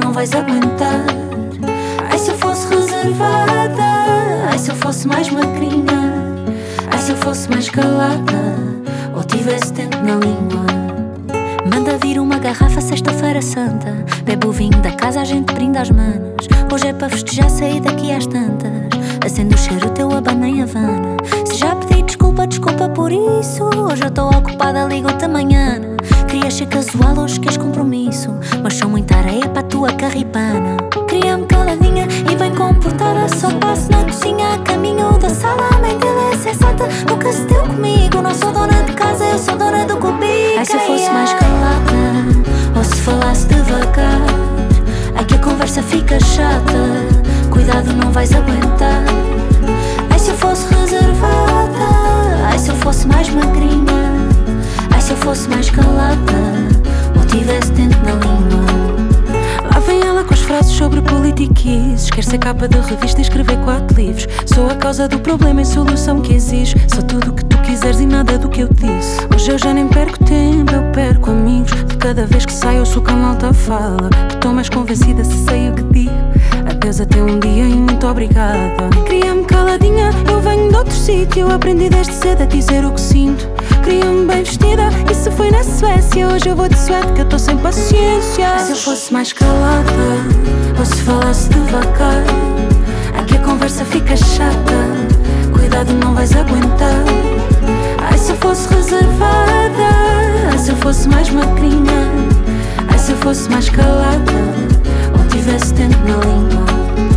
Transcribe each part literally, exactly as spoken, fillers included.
não vais aguentar. Ai, se eu fosse reservada, ai, se eu fosse mais magrinha, ai, se eu fosse mais calada, ou tivesse tempo na língua. Manda vir uma garrafa sexta-feira santa, bebe o vinho da casa, a gente brinda às manas. Hoje é para festejar, sair daqui às tantas. Acende o cheiro teu, abana em Havana. Se já pedi desculpa, desculpa por isso. Hoje eu estou ocupada, ligo-te amanhã. Querias ser casual, hoje queres compromisso, mas sou muita areia para a tua carripana. Queria-me caladinha e bem comportada, só passo na cozinha, a caminho da sala. A mãe dele é sensata, nunca se deu comigo. Não sou dona de casa, eu sou dona do cubico. Ai, se eu fosse mais calada, ou se falasse devagar, ai que a conversa fica chata, cuidado não vais aguentar. Ai, se eu fosse reservada, ai, se eu fosse mais magrinha, ai, se eu fosse mais calada, ou tivesse dente na língua. Lá vem ela com as frases sobre politiquices. Quer ser capa de revista e escrever quatro livros. Sou a causa do problema e solução que exige. Sou tudo o que tu quiseres e nada do que eu disse. Hoje eu já nem perco tempo, eu perco amigos. De cada vez que saio ouço o que a malta fala. Estou mais convencida se sei o que digo. Adeus até um dia e muito obrigada. Queria-me caladinha, eu venho de outro sítio. Aprendi desde cedo a dizer o que sinto. Queria-me bem vestida, isso foi na Suécia. Hoje eu vou de suéte que eu estou sem paciência. Se eu fosse mais calada, ou se falasse devagar, aqui a conversa fica chata, cuidado não vais aguentar. Ai, se eu fosse reservada, ai, se eu fosse mais magrinha, ai, se eu fosse mais calada, ou tivesse tempo na língua.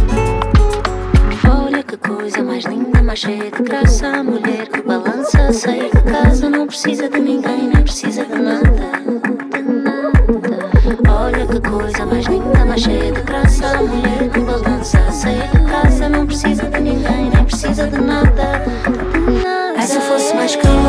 Olha que coisa mais linda, mais cheia de graça. A mulher que balança, sair de casa, não precisa de ninguém, nem precisa de nada, de nada. Olha que coisa mais linda, mais cheia de graça. A mulher que balança, sair de casa, não precisa de ninguém, nem precisa de nada, de nada. Ai, se eu fosse mais calma,